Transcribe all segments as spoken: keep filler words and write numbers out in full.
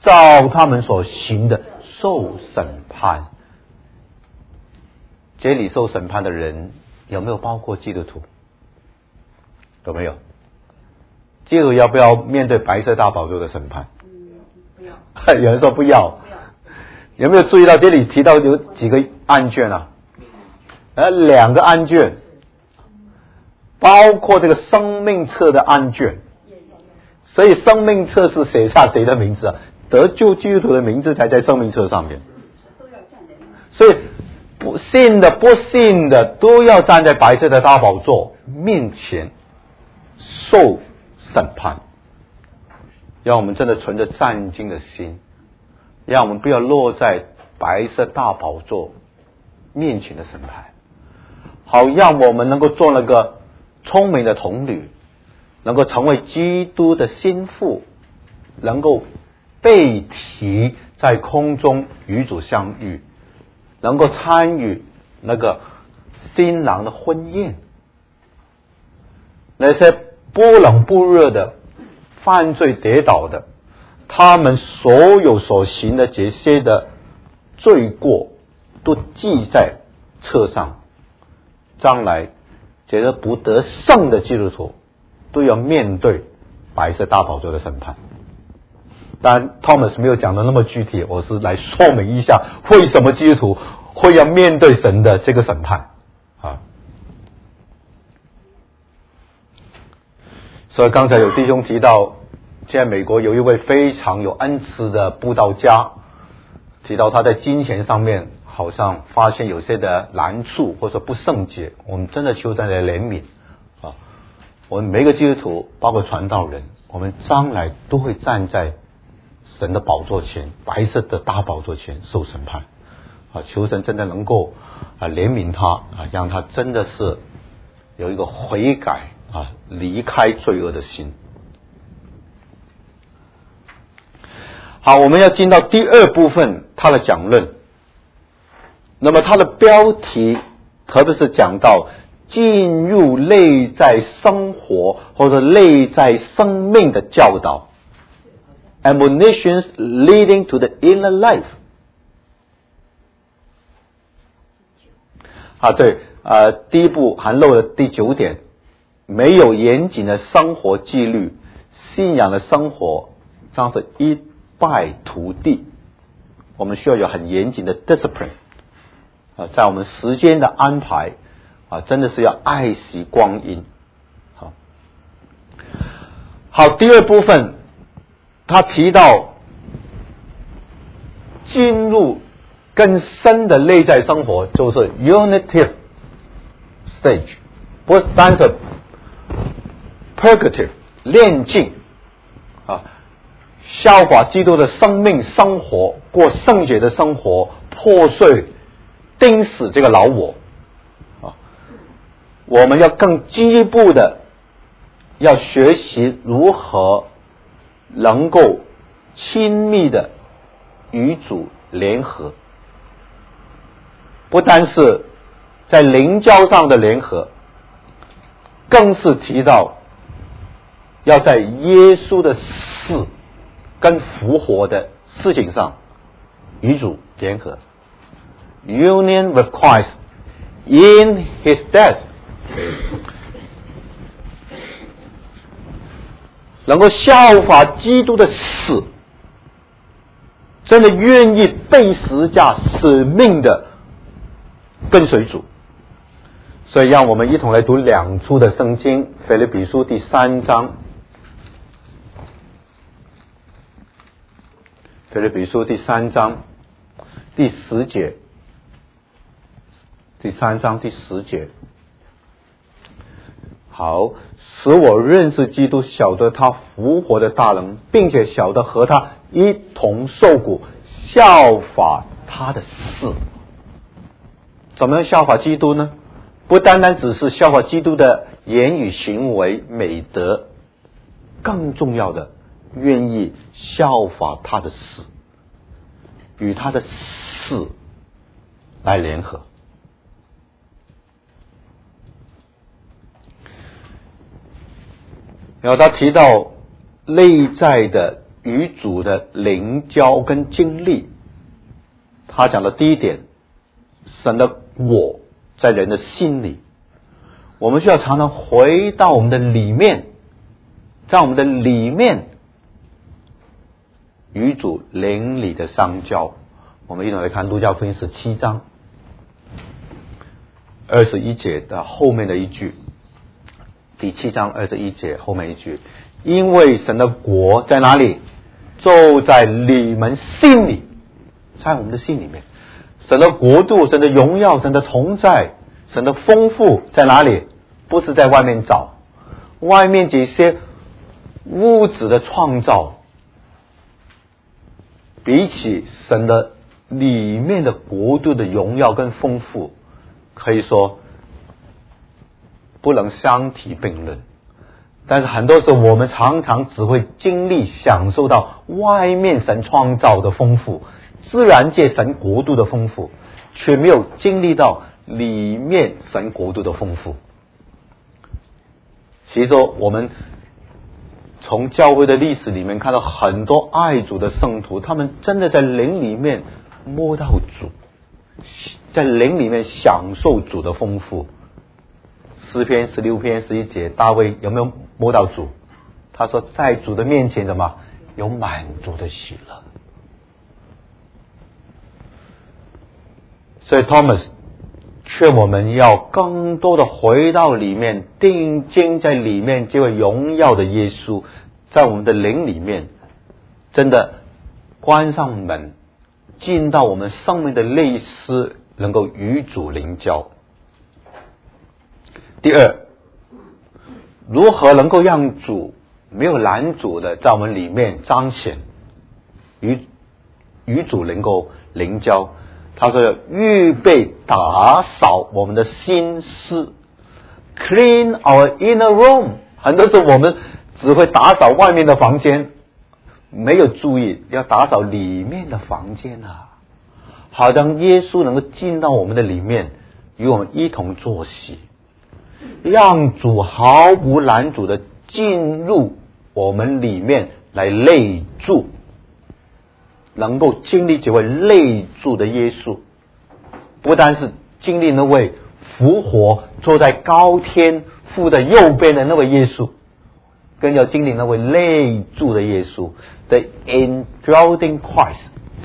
照他们所行的受审判。这里受审判的人有没有包括基督徒？有没有？基督徒要不要面对白色大宝座的审判？ 不要。 有人说不要。有没有注意到这里提到有几个案卷啊？呃，两个案卷，包括这个生命册的案卷。所以生命册是写下谁的名字啊？得救基督徒的名字才在生命册上面。所以不信的不信的都要站在白色的大宝座面前受审判。让我们真的存着战兢的心，让我们不要落在白色大宝座面前的审判，好让我们能够做那个聪明的童女，能够成为基督的心腹，能够被提在空中与主相遇，能够参与那个新郎的婚宴。那些不冷不热的犯罪跌倒的，他们所有所行的这些的罪过都记在册上，将来这些不得胜的基督徒都要面对白色大宝座的审判。当然 Thomas 没有讲的那么具体，我是来说明一下为什么基督徒会要面对神的这个审判啊。所以刚才有弟兄提到，现在美国有一位非常有恩慈的布道家，提到他在金钱上面好像发现有些的难处或者不圣洁，我们真的求神来怜悯啊！我们每个基督徒，包括传道人，我们将来都会站在神的宝座前，白色的大宝座前受审判啊！求神真的能够啊怜悯他啊，让他真的是有一个悔改啊，离开罪恶的心。好，我们要进到第二部分，他的讲论。那么他的标题特别是讲到进入内在生活或者内在生命的教导 ，admonitions leading to the inner life。啊，对，呃，第一步还漏了第九点，没有严谨的生活纪律，信仰的生活将是一败涂地。我们需要有很严谨的 discipline 啊，在我们时间的安排啊，真的是要爱惜光阴。好，好，第二部分他提到进入更深的内在生活，就是 unitive stage， 不单是 purgative 炼净啊，效法基督的生命生活，过圣洁的生活，破碎钉死这个老我啊！我们要更进一步的要学习如何能够亲密的与主联合，不单是在灵交上的联合，更是提到要在耶稣的死跟复活的事情上与主联合。Union with Christ in His death， 能够效法基督的死，真的愿意被十字架使命的跟随主。所以让我们一同来读两处的圣经，腓立比书第三章，腓立比书第三章第十节，第三章第十节。好，使我认识基督，晓得他复活的大能，并且晓得和他一同受苦，效法他的事。怎么样效法基督呢？不单单只是效法基督的言语行为美德，更重要的愿意效法他的死，与他的死来联合。然后他提到内在的与主的灵交跟经历，他讲的第一点，神的我在人的心里，我们需要常常回到我们的里面，在我们的里面与主灵里的相交。我们一同来看路加福音十七章二十一节的后面的一句，第七章二十一节后面一句，因为神的国在哪里？就在你们心里，在我们的心里面。神的国度，神的荣耀，神的同在，神的丰富在哪里？不是在外面找，外面这些物质的创造，比起神的里面的国度的荣耀跟丰富，可以说不能相提并论。但是很多时候我们常常只会经历享受到外面神创造的丰富，自然界神国度的丰富，却没有经历到里面神国度的丰富。其实我们从教会的历史里面看到很多爱主的圣徒，他们真的在灵里面摸到主，在灵里面享受主的丰富。诗篇十六篇十一节，大卫有没有摸到主？他说在主的面前怎么有满足的喜乐。所以 Thomas 劝我们要更多的回到里面，定睛在里面这位荣耀的耶稣，在我们的灵里面，真的关上门，进到我们生命的内室，能够与主灵交。第二，如何能够让主没有拦阻的在我们里面彰显，与与主能够灵交？他说要预备打扫我们的心思 ，clean our inner room。很多时候我们只会打扫外面的房间，没有注意要打扫里面的房间啊，好让耶稣能够进到我们的里面，与我们一同作息。让主毫无拦阻的进入我们里面来内住，能够经历这位内住的耶稣，不单是经历那位复活坐在高天父的右边的那位耶稣，更要经历那位内住的耶稣 The indwelling Christ。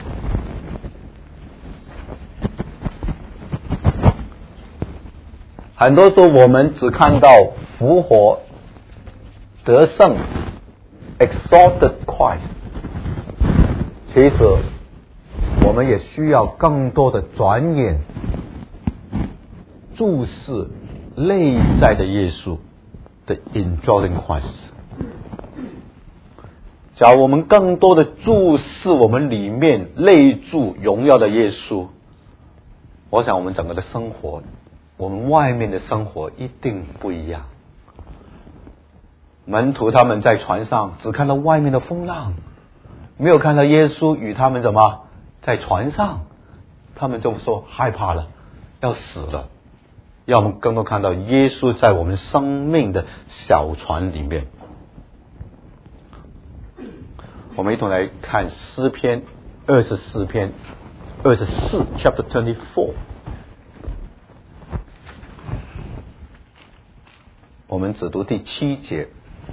很多时候我们只看到复活得胜 exalted Christ， 其实我们也需要更多的转眼注视内在的耶稣的 indwelling Christ。 假如我们更多的注视我们里面内住荣耀的耶稣，我想我们整个的生活，我们外面的生活一定不一样。门徒他们在船上只看到外面的风浪，没有看到耶稣与他们怎么在船上，他们就说害怕了，要死了。要我们更多看到耶稣在我们生命的小船里面。我们一同来看诗篇二十四篇二十四 chapter twenty-four。我们只读第七节，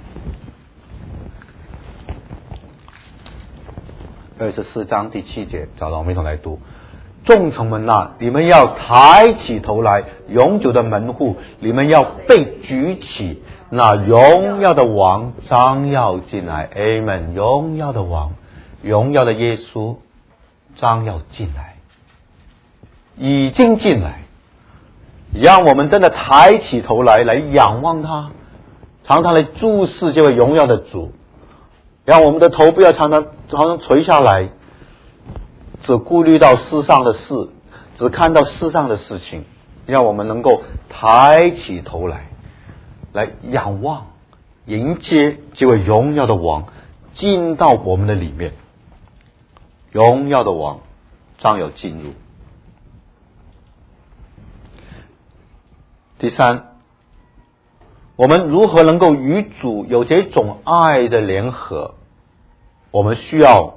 二十四章第七节，找到我们一同来读。众城门啊，你们要抬起头来，永久的门户，你们要被举起，那荣耀的王将要进来。 Amen。 荣耀的王，荣耀的耶稣将要进来，已经进来，让我们真的抬起头来，来仰望他，常常来注视这位荣耀的主，让我们的头不要常常常常垂下来，只顾虑到世上的事，只看到世上的事情，让我们能够抬起头来，来仰望，迎接这位荣耀的王进到我们的里面。荣耀的王将要进入。第三，我们如何能够与主有这种爱的联合？ 我们需要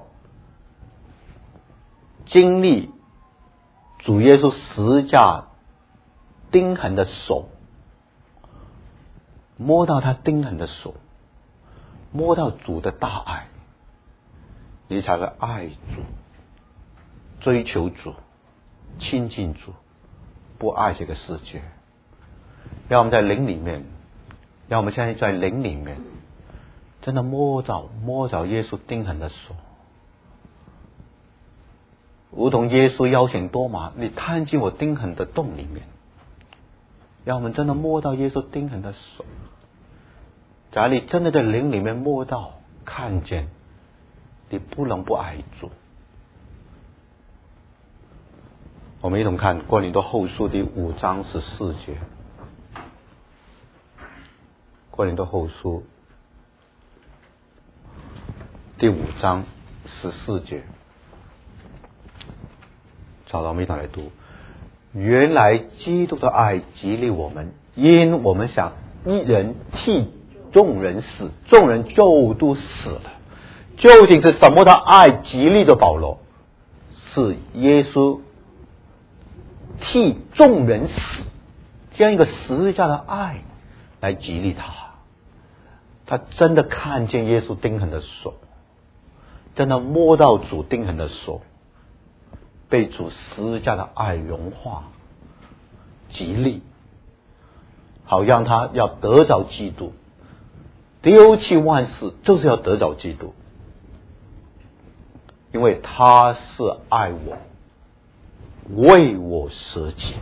经历主耶稣十字架钉痕的手，摸到他钉痕的手，摸到主的大爱，你才会爱主，追求主，亲近主，不爱这个世界。让我们在灵里面，让我们现在在灵里面真的摸着摸着耶稣钉痕的手，如同耶稣邀请多马，你探进我钉痕的洞里面，让我们真的摸到耶稣钉痕的手。假如你真的在灵里面摸到看见，你不能不爱主。我们一同看哥林多后书第五章十四节。哥林多后书第五章十四节，找到我们一同来读。原来基督的爱激励我们，因我们想一人替众人死，众人就都死了。究竟是什么的爱激励着保罗？是耶稣替众人死，这样一个十字架的爱来激励他。他真的看见耶稣钉痕的手，真的摸到主钉痕的手，被主十字架的爱融化激励，好让他要得着基督，丢弃万事就是要得着基督，因为他是爱我，为我舍己。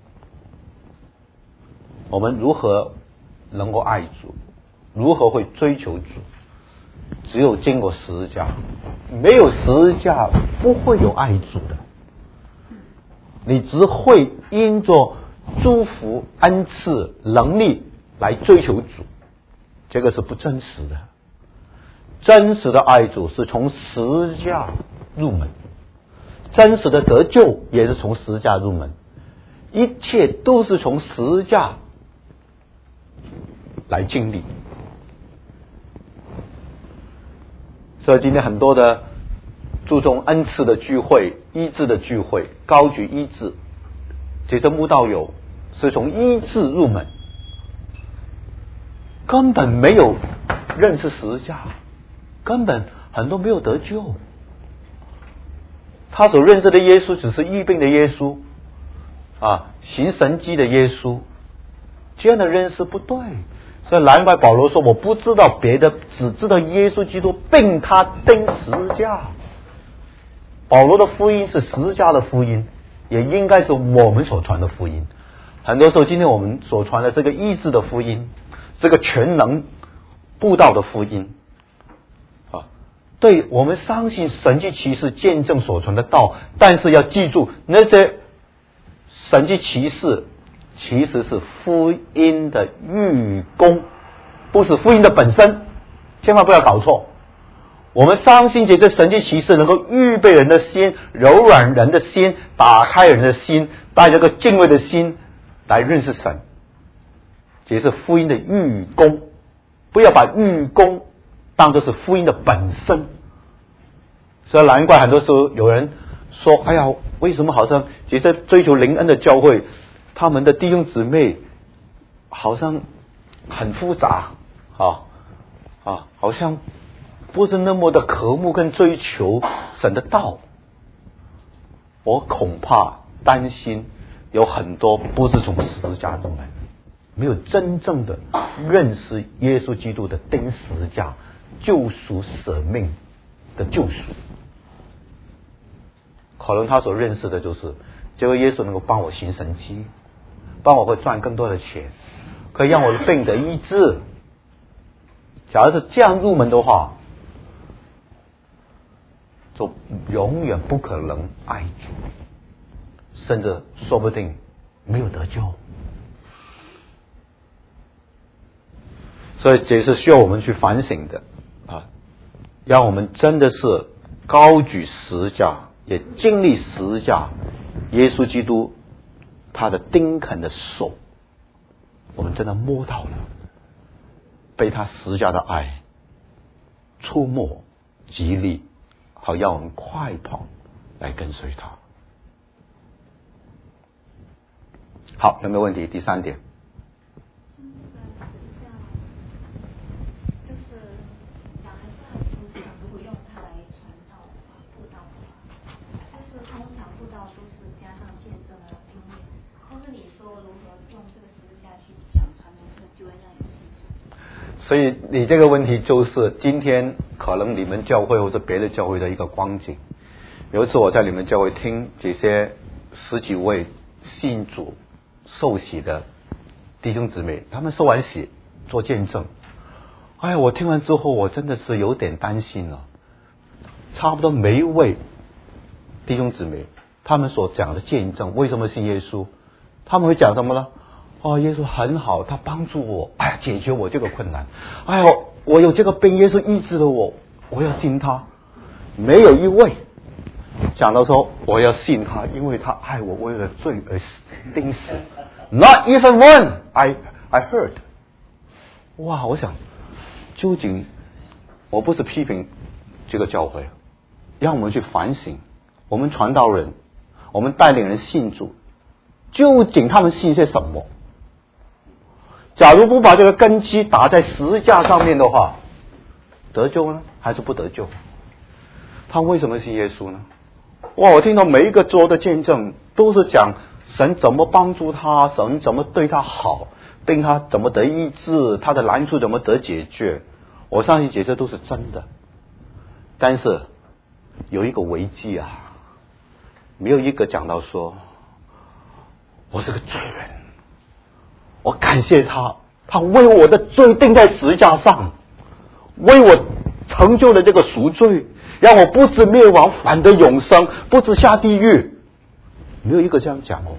我们如何能够爱主？如何会追求主？只有经过十字架，没有十字架不会有爱主的。你只会因着祝福、恩赐、能力来追求主，这个是不真实的。真实的爱主是从十字架入门，真实的得救也是从十字架入门，一切都是从十字架来经历。所以今天很多的注重恩赐的聚会、医治的聚会，高举医治，这些慕道友是从医治入门，根本没有认识十字架，根本很多没有得救。他所认识的耶稣只是医病的耶稣啊，行神迹的耶稣，这样的认识不对。所以难怪保罗说，我不知道别的，只知道耶稣基督并他钉十字架。保罗的福音是十字架的福音，也应该是我们所传的福音。很多时候今天我们所传的这个医治的福音，这个全能布道的福音啊，对，我们相信神迹奇事见证所传的道，但是要记住，那些神迹奇事其实是福音的预功，不是福音的本身，千万不要搞错。我们相信这些神迹奇事能够预备人的心，柔软人的心，打开人的心，带着个敬畏的心来认识神，这是福音的预功。不要把预功当作是福音的本身。所以难怪很多时候有人说，哎呀，为什么好像这些追求灵恩的教会，他们的弟兄姊妹好像很复杂啊啊，好像不是那么的渴慕跟追求神的道。我恐怕担心有很多不是从十字架中来，没有真正的认识耶稣基督的钉十字架救赎舍命的救赎。可能他所认识的就是这位耶稣能够帮我行神迹，帮我会赚更多的钱，可以让我的病得医治。假如是这样入门的话，就永远不可能爱主，甚至说不定没有得救。所以这是需要我们去反省的啊，让我们真的是高举十字架，也经历十字架，耶稣基督他的钉痕的手，我们真的摸到了，被他十字架的爱触摸激励，好让我们快跑来跟随他。好，有没有问题？第三点。所以你这个问题就是今天可能你们教会或者别的教会的一个光景。有一次我在你们教会听这些十几位信主受洗的弟兄姊妹，他们受完洗做见证。哎呀，我听完之后我真的是有点担心了。差不多每一位弟兄姊妹他们所讲的见证，为什么信耶稣，他们会讲什么呢？哦，耶稣很好，他帮助我，哎呀，解决我这个困难。哎呦，我有这个病，耶稣医治了我，我要信他。没有一位讲到说我要信他，因为他爱我，为了罪而钉死。Not even one. I I heard. 哇，我想究竟我不是批评这个教会，让我们去反省，我们传道人，我们带领人信主，究竟他们信些什么？假如不把这个根基打在十字架上面的话，得救呢还是不得救？他为什么信耶稣呢？哇，我听到每一个做的见证都是讲神怎么帮助他，神怎么对他好，病他怎么得医治，他的难处怎么得解决。我相信这些都是真的，但是有一个危机啊，没有一个讲到说我是个罪人，我感谢他，他为我的罪钉在十字架上，为我成就了这个赎罪，让我不至灭亡，反得永生，不至下地狱。没有一个这样讲哦。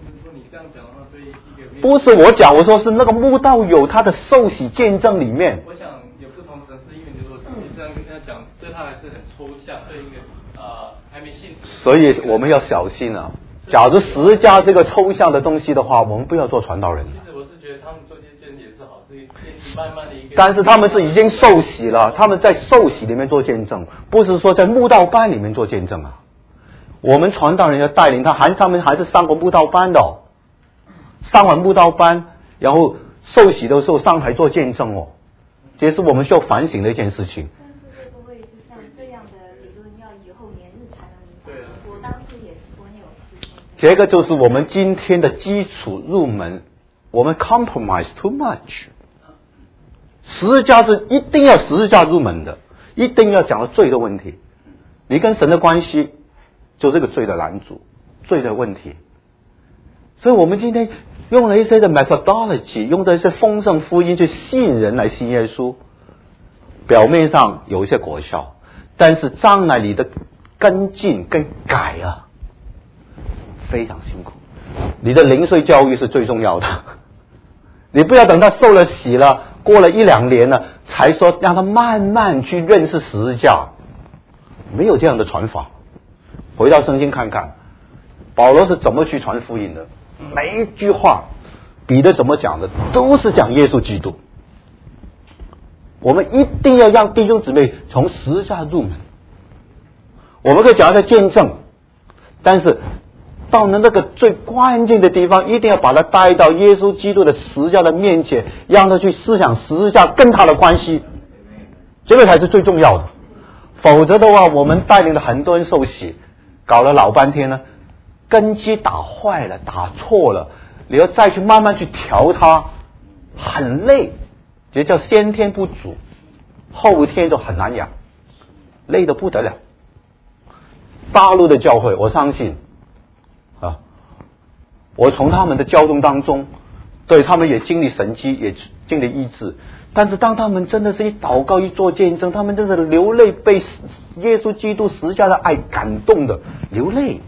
不是我讲，我说是那个慕道友他的受洗见证里面。 我想有不同层次，因为你说你这样跟他讲，对他还是很抽象，对一个呃还没信主。 所以我们要小心啊！假如十字架这个抽象的东西的话，我们不要做传道人。 其实我是觉得他们做这些见证也是好，这些见证慢慢的一个。 但是他们是已经受洗了，他们在受洗里面做见证，不是说在慕道班里面做见证啊。我们传道人要带领他，还他们还是上过慕道班的、哦，上完慕道班，然后受洗的时候上台做见证哦，这是我们需要反省的一件事情。 但是会不会是像这样的理论要以后年日才能明白？我当初也是我有事情。 这个就是我们今天的基础入门，我们 compromise too much。十字架是一定要十字架入门的，一定要讲到罪的问题。你跟神的关系就这个罪的拦阻，罪的问题。所以我们今天用了一些的 methodology， 用的一些丰盛福音去吸引人来信耶稣，表面上有一些果效，但是将来你的跟进跟改啊，非常辛苦。你的零碎教育是最重要的，你不要等他受了洗了，过了一两年了，才说让他慢慢去认识十字架，没有这样的传法。回到圣经看看，保罗是怎么去传福音的，每一句话，彼得怎么讲的，都是讲耶稣基督。我们一定要让弟兄姊妹从十字架入门。我们可以讲一下见证，但是到了那个最关键的地方，一定要把他带到耶稣基督的十字架的面前，让他去思想十字架跟他的关系，这个才是最重要的。否则的话，我们带领了很多人受洗，搞了老半天呢，根基打坏了，打错了，你要再去慢慢去调它，很累，这叫先天不足，后天就很难养，累得不得了。大陆的教会，我相信啊，我从他们的交通当中，对他们也经历神迹，也经历医治。但是当他们真的是一祷告一做见证，他们真的流泪，被耶稣基督十字架的爱感动的流泪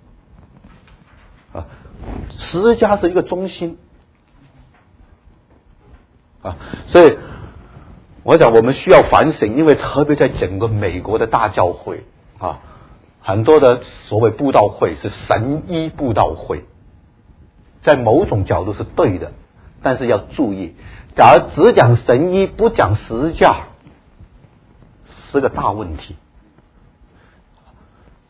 啊！十字架是一个中心啊，所以我想我们需要反省，因为特别在整个美国的大教会啊，很多的所谓布道会是神医布道会，在某种角度是对的，但是要注意，假如只讲神医不讲十字架，是个大问题。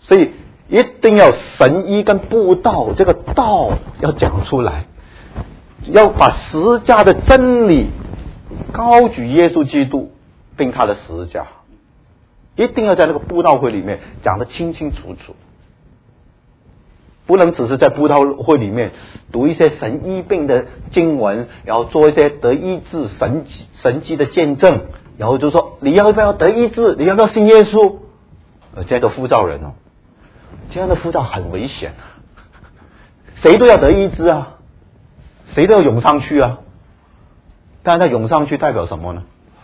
所以一定要神医跟布道，这个道要讲出来，要把十字架的真理高举耶稣基督并他的十字架，一定要在那个布道会里面讲得清清楚楚，不能只是在布道会里面读一些神医病的经文，然后做一些得医治神神迹的见证，然后就说你要不要得医治，你要不要信耶稣？呃，这样的呼召人哦，这样的呼召很危险啊！谁都要得医治啊，谁都要涌上去啊，但是他涌上去代表什么呢？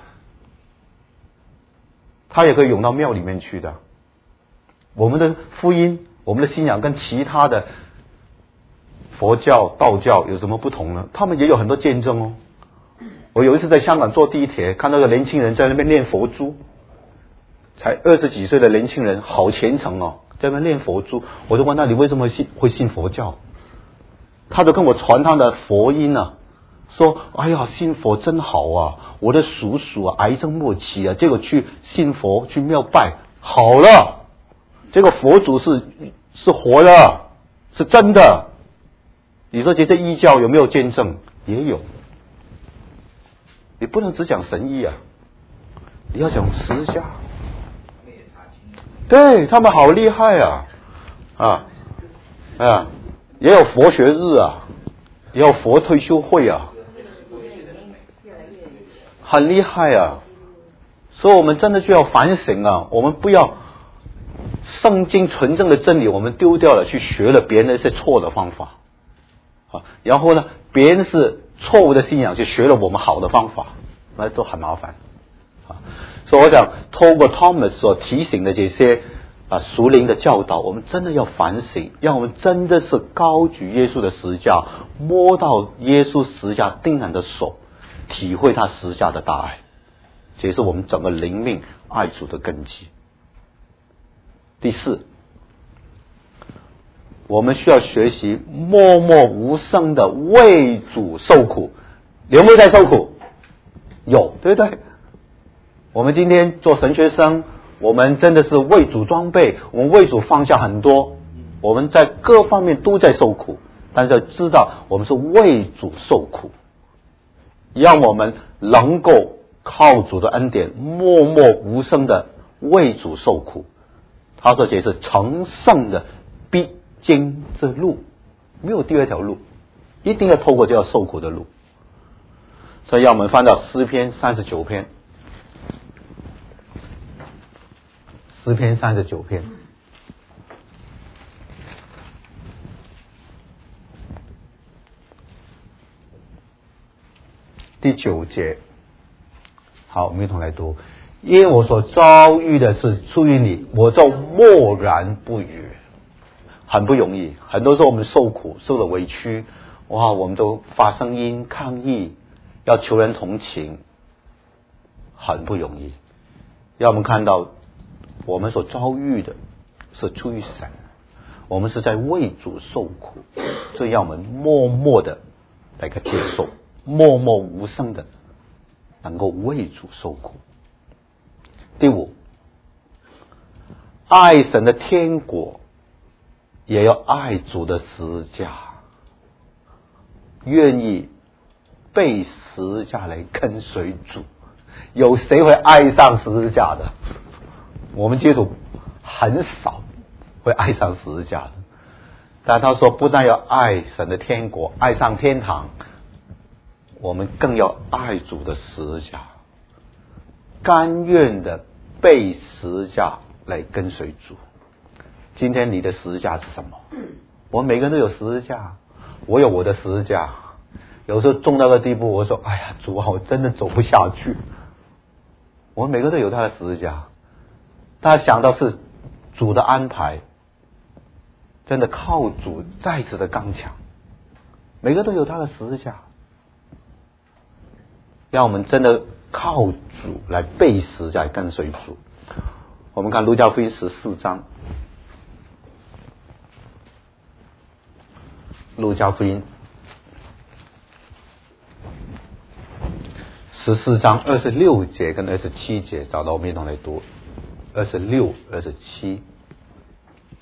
他也可以涌到庙里面去的。我们的福音，我们的信仰跟其他的佛教、道教有什么不同呢？他们也有很多见证哦。我有一次在香港坐地铁，看到个年轻人在那边念佛珠，才二十几岁的年轻人，好虔诚哦，在那边念佛珠。我就问他：“你为什么会信会信佛教？”他就跟我传他的佛音啊，说：“哎呀，信佛真好啊！我的叔叔啊，癌症末期啊，结果去信佛去庙拜，好了。这个佛祖是是活的，是真的。你说这些异教有没有见证？也有。你不能只讲神医啊，你要讲十字架。对他们好厉害啊啊啊！也有佛学日啊，也有佛退休会啊，很厉害啊。所以我们真的就要反省啊，我们不要圣经纯正的真理我们丢掉了，去学了别人的一些错的方法啊，然后呢别人是错误的信仰去学了我们好的方法，那都很麻烦啊。所以我想透过 Thomas 所提醒的这些啊属灵的教导，我们真的要反省，让我们真的是高举耶稣的十字架，摸到耶稣十字架钉痕的手，体会他十字架的大爱，这也是我们整个灵命爱主的根基。第四，我们需要学习默默无声的为主受苦。有没有在受苦？有，对不对？我们今天做神学生，我们真的是为主装备，我们为主放下很多，我们在各方面都在受苦，但是要知道我们是为主受苦，让我们能够靠主的恩典默默无声的为主受苦。他说这是成圣的必经之路，没有第二条路，一定要透过这条受苦的路。所以让我们翻到诗篇三十九篇，诗篇三十九篇第九节。好，我们一同来读。因为我所遭遇的是出于你，我就默然不语。很不容易，很多时候我们受苦受了委屈，哇，我们都发声音抗议，要求人同情，很不容易。让我们看到我们所遭遇的是出于神，我们是在为主受苦，所以让我们默默的来个接受，默默无声的能够为主受苦。第五，爱神的天国也要爱主的十字架，愿意被十字架来跟随主。有谁会爱上十字架的？我们基督徒很少会爱上十字架的。但他说不但要爱神的天国，爱上天堂，我们更要爱主的十字架，甘愿的被十字架来跟随主。今天你的十字架是什么？我们每个人都有十字架，我有我的十字架。有时候重到个地步，我说哎呀主啊，我真的走不下去。我们每个都有他的十字架，大家想到是主的安排，真的靠主再次的刚强，每个都有他的十字架，让我们真的靠主来背十字架跟随主。我们看路加福音十四章，路加福音十四章二十六节跟二十七节，找到我们一同来读。二十六、二十七。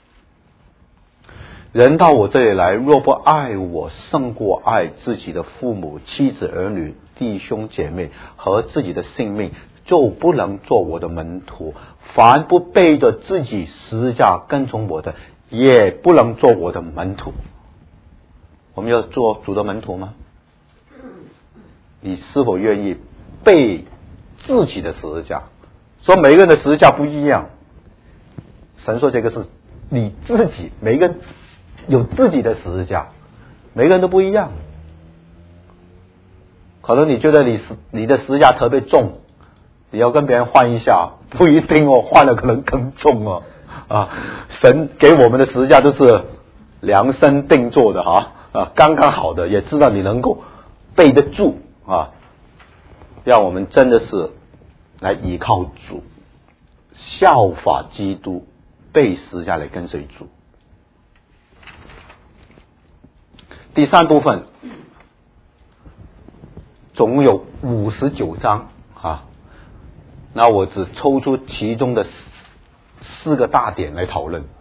人到我这里来，若不爱我胜过爱自己的父母、妻子、儿女、弟兄姐妹和自己的性命，就不能做我的门徒。凡不背着自己十字架跟从我的，也不能做我的门徒。我们要做主的门徒吗？你是否愿意背自己的十字架？说每个人的十字架不一样，神说这个是你自己，每个人有自己的十字架，每个人都不一样。可能你觉得你你的十字架特别重，你要跟别人换一下，不一定哦，换了可能更重哦。啊，神给我们的十字架都是量身定做的哈，啊，刚刚好的，也知道你能够背得住啊，让我们真的是来依靠主，效法基督，背十字架来跟随主。第三部分总共有五十九章啊，那我只抽出其中的四个大点来讨论。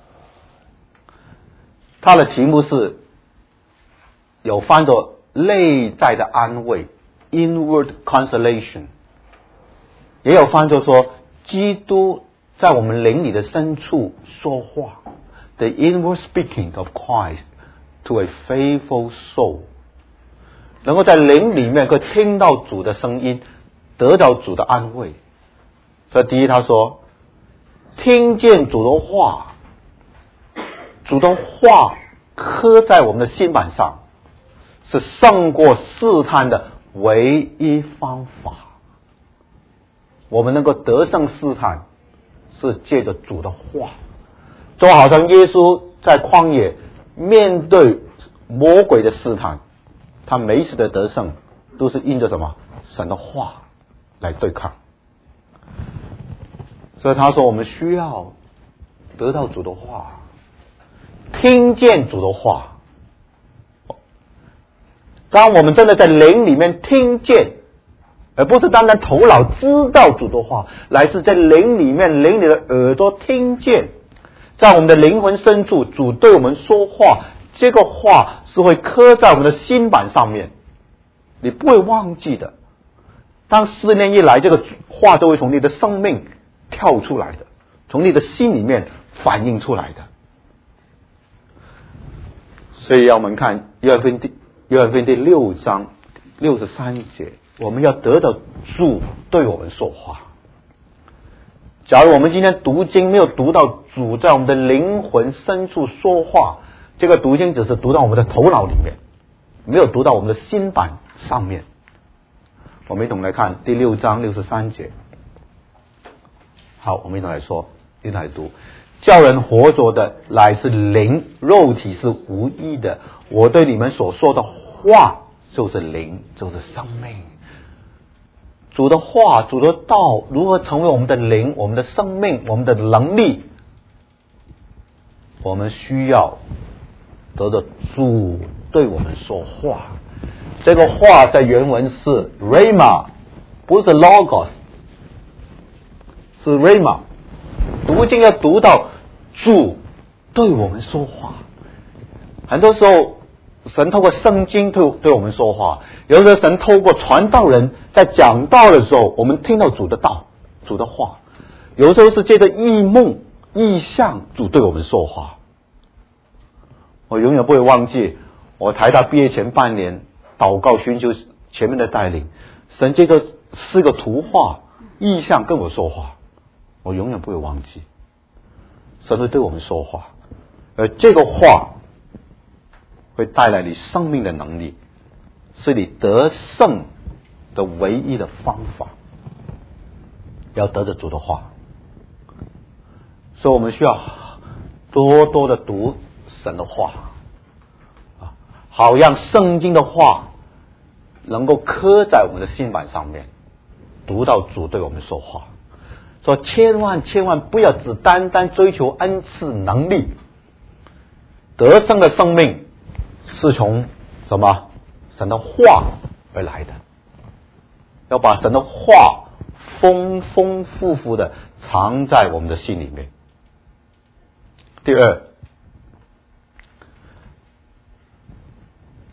它的题目是有翻作内在的安慰 inward consolation， 也有翻作说基督在我们灵里的深处说话 the inward speaking of Christ to a faithful soul， 能够在灵里面可以听到主的声音，得到主的安慰。所以第一他说听见主的话，主的话刻在我们的心板上，是胜过试探的唯一方法。我们能够得胜试探，是借着主的话。就好像耶稣在旷野面对魔鬼的试探，他每一次的得胜都是因着什么？神的话来对抗。所以他说我们需要得到主的话，听见主的话。当我们真的在灵里面听见，而不是单单头脑知道主的话，乃是在灵里面，灵里的耳朵听见，在我们的灵魂深处，主对我们说话，这个话是会刻在我们的心板上面，你不会忘记的。当思念一来，这个话就会从你的生命跳出来的，从你的心里面反映出来的。所以要我们看约翰福音第约翰福音第六章六十三节，我们要得到主对我们说话。假如我们今天读经没有读到主在我们的灵魂深处说话，这个读经只是读到我们的头脑里面，没有读到我们的心板上面。我们一同来看第六章六十三节。好，我们一同来说，一同来读。叫人活着的乃是灵，肉体是无益的。我对你们所说的话就是灵，就是生命。主的话，主的道如何成为我们的灵，我们的生命，我们的能力？我们需要得到主对我们说话。这个话在原文是 rhema， 不是 logos， 是 rhema。读经要读到主对我们说话。很多时候神透过圣经对对我们说话，有时候神透过传道人在讲道的时候，我们听到主的道，主的话。有时候是借着异梦异象，主对我们说话。我永远不会忘记我台大毕业前半年祷告寻求前面的带领，神借着四个图画异象跟我说话，我永远不会忘记。神会对我们说话，而这个话会带来你生命的能力，是你得胜的唯一的方法。要得着主的话，所以我们需要多多的读神的话，好让圣经的话能够刻在我们的心板上面，读到主对我们说话。说千万千万不要只单单追求恩赐能力，得胜的生命是从什么？神的话而来的。要把神的话丰丰富富的藏在我们的心里面。第二，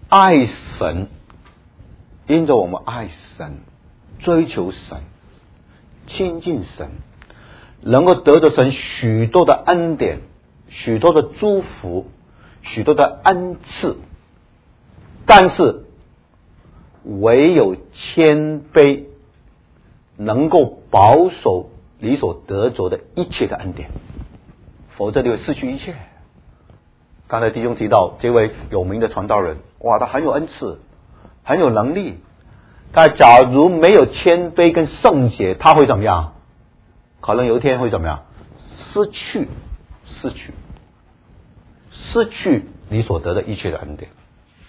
爱神，因着我们爱神，追求神，亲近神，能够得着神许多的恩典，许多的祝福，许多的恩赐。但是唯有谦卑能够保守你所得着的一切的恩典，否则你会失去一切。刚才弟兄提到这位有名的传道人，哇，他很有恩赐，很有能力，但假如没有谦卑跟圣洁，他会怎么样？可能有一天会怎么样？失去失去失去你所得的一切的恩典。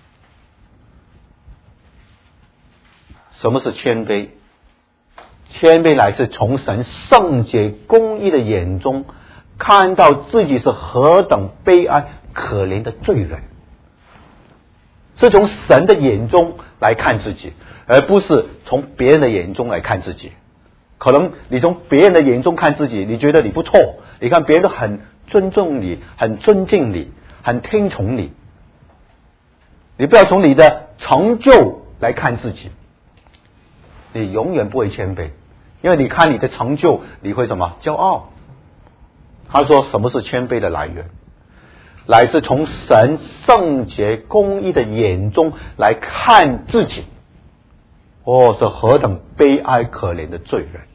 什么是谦卑？谦卑乃是从神圣洁公义的眼中看到自己是何等悲哀可怜的罪人，是从神的眼中来看自己，而不是从别人的眼中来看自己。可能你从别人的眼中看自己，你觉得你不错，你看别人都很尊重你，很尊敬你，很听从你。你不要从你的成就来看自己，你永远不会谦卑，因为你看你的成就，你会什么？骄傲。他说什么是谦卑的来源？乃是从神圣洁公义的眼中来看自己，哦，是何等悲哀可怜的罪人。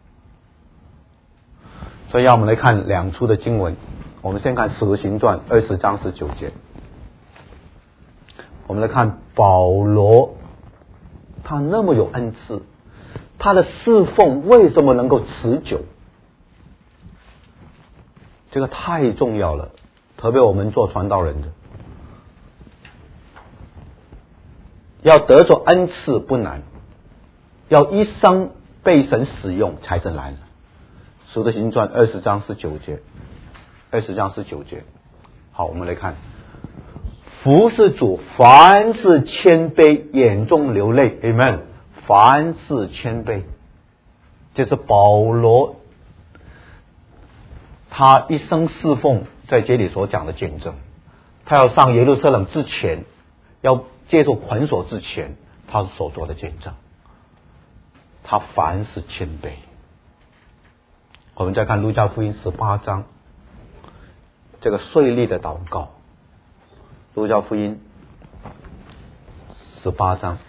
所以让我们来看两处的经文。我们先看使徒行传二十章十九节，我们来看保罗，他那么有恩赐，他的侍奉为什么能够持久？这个太重要了，特别我们做传道人的，要得着恩赐不难，要一生被神使用才是难。使徒行传二十章十九节，二十章十九节。好，我们来看，服侍主，凡事谦卑，眼中流泪 ，Amen。凡事谦卑，这是保罗他一生侍奉在这里所讲的见证。他要上耶路撒冷之前，要接受捆锁之前，他所做的见证。他凡事谦卑。我们再看路加福音十八章，这个税吏的祷告。路加福音十八章，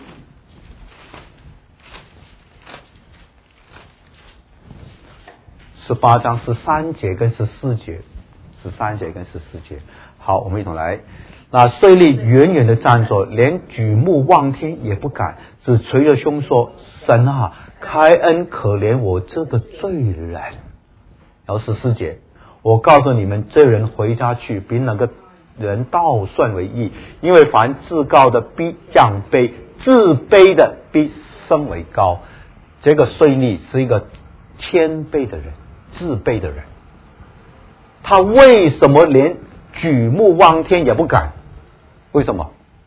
十八章十三节跟十四节，十三节跟十四节。好，我们一同来。那税吏远远的站着，连举目望天也不敢，只捶着胸说：“神啊，开恩可怜我这个罪人。”然后十四节，我告诉你们，这人回家去，比哪个人倒算为义，因为凡自高的必降卑，自卑的必升为高。这个税吏是一个谦卑的人，自卑的人。他为什么连举目望天也不敢？为什么？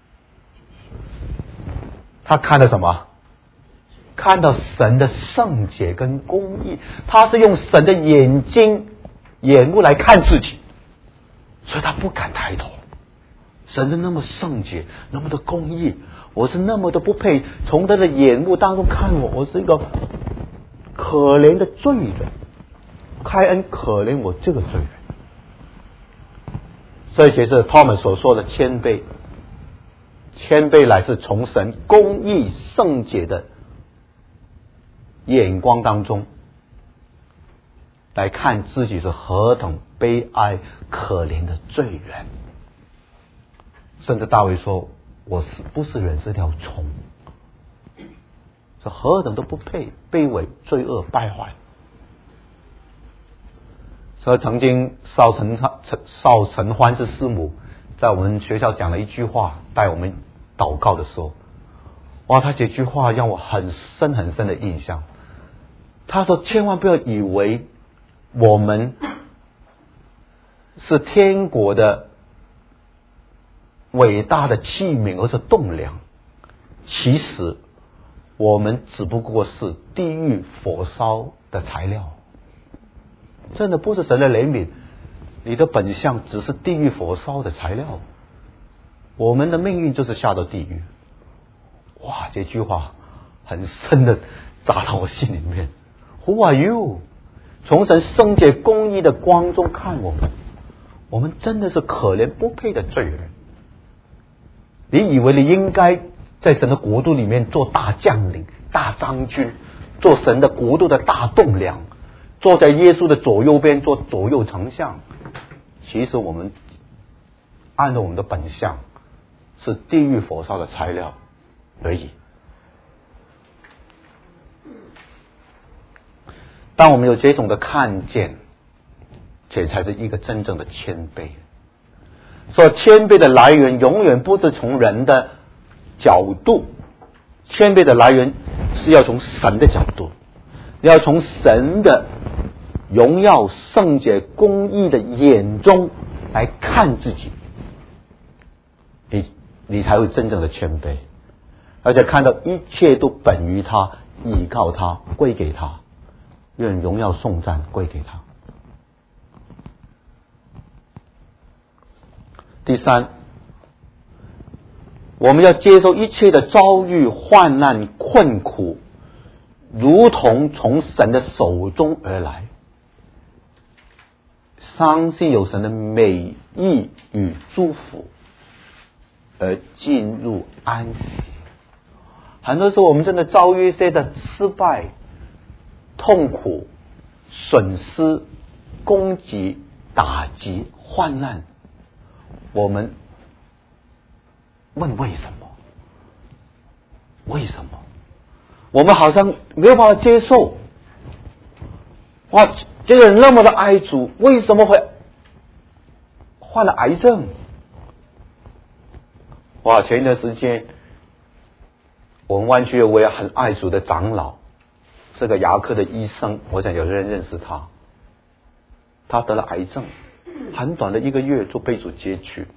他看到什么？看到神的圣洁跟公义，他是用神的眼睛眼目来看自己，所以他不敢抬头。神是那么圣洁，那么的公义，我是那么的不配，从他的眼目当中看我，我是一个可怜的罪人，开恩可怜我这个罪人。所以这是他们所说的谦卑，谦卑乃是从神公义圣洁的眼光当中来看自己是何等悲哀可怜的罪人。甚至大卫说，我是不是人，是条虫，是何等都不配，卑微罪恶败坏。所以曾经邵承邵承欢之师母在我们学校讲了一句话，带我们祷告的时候，哇，他这句话让我很深很深的印象。他说，千万不要以为我们是天国的伟大的器皿而是栋梁，其实我们只不过是地狱火烧的材料。真的不是神的怜悯，你的本相只是地狱火烧的材料。 我们的命运就是下到地狱。哇，这句话很深的扎到我心里面。Who are you？ 从神圣洁公义的光中看我们，我们真的是可怜不配的罪人。你以为你应该在神的国度里面做大将领、大将军，做神的国度的大栋梁，坐在耶稣的左右边做左右丞相？其实我们按照我们的本相，是地狱火烧的材料而已。当我们有这种的看见，这才是一个真正的谦卑。所以谦卑的来源永远不是从人的角度，谦卑的来源是要从神的角度，要从神的荣耀、圣洁、公义的眼中来看自己，你你才会真正的谦卑，而且看到一切都本于他，倚靠他，归给他，愿荣耀颂赞归给他。第三，我们要接受一切的遭遇、患难、困苦，如同从神的手中而来，相信有神的美意与祝福，而进入安息。很多时候我们真的遭遇一些的失败、痛苦、损失、攻击、打击、患难，我们问为什么？为什么？我们好像没有办法接受。哇，这个人那么的爱主，为什么会患了癌症？哇，前一段时间，我们湾区有位很爱主的长老，是个牙科的医生，我想有些人认识他。他得了癌症，很短的一个月就被主接去。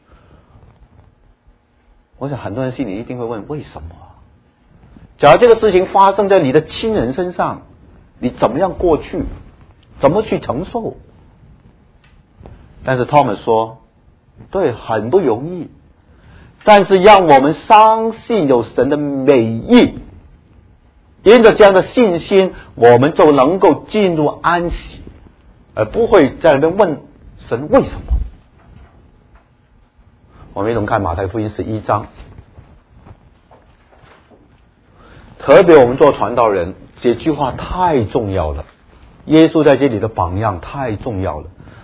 我想很多人心里一定会问，为什么？假如这个事情发生在你的亲人身上，你怎么样过去？怎么去承受？但是他们说，对，很不容易，但是让我们相信有神的美意，因着这样的信心，我们就能够进入安息，而不会在那边问神为什么。我们一同看马太福音十一章，特别我们做传道人，这句话太重要了。耶稣在这里的榜样太重要了。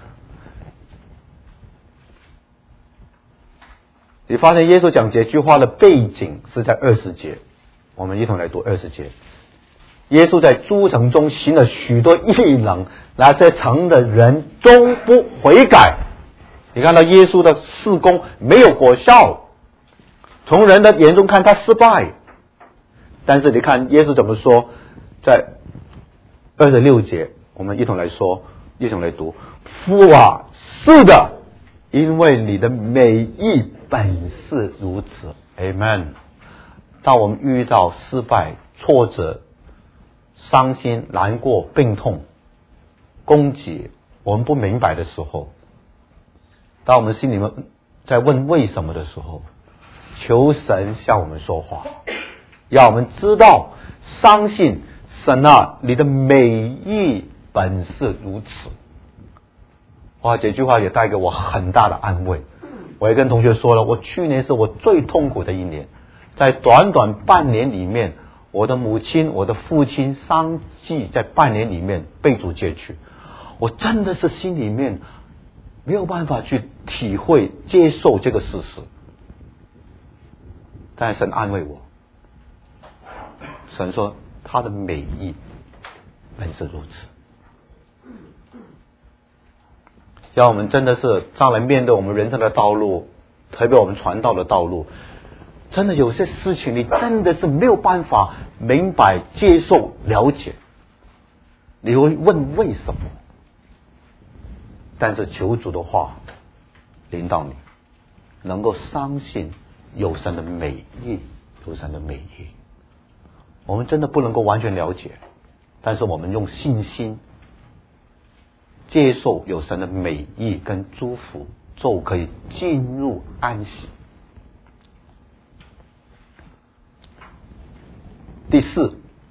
你发现耶稣讲这句话的背景是在二十节，我们一同来读二十节。耶稣在诸城中行了许多异能，那些城的人终不悔改。你看到耶稣的事工没有果效，从人的眼中看他失败，但是你看耶稣怎么说，在二十六节，我们一同来说，一同来读。父啊，是的，因为你的美意本是如此。 Amen。 当我们遇到失败、挫折、伤心、难过、病痛、攻击，我们不明白的时候，当我们心里面在问为什么的时候，求神向我们说话，让我们知道相信神啊，你的美意本是如此。哇，这句话也带给我很大的安慰。我也跟同学说了，我去年是我最痛苦的一年，在短短半年里面，我的母亲、我的父亲相继在半年里面被主接去，我真的是心里面没有办法去体会、接受这个事实。但是神安慰我，神说他的美意本是如此。让我们真的是将来面对我们人生的道路，特别我们传道的道路，真的有些事情你真的是没有办法明白、接受、了解，你会问为什么？但是求主的话领导你，能够相信有神的美意，有神的美意。我们真的不能够完全了解，但是我们用信心接受有神的美意跟祝福，就可以进入安息。 第四，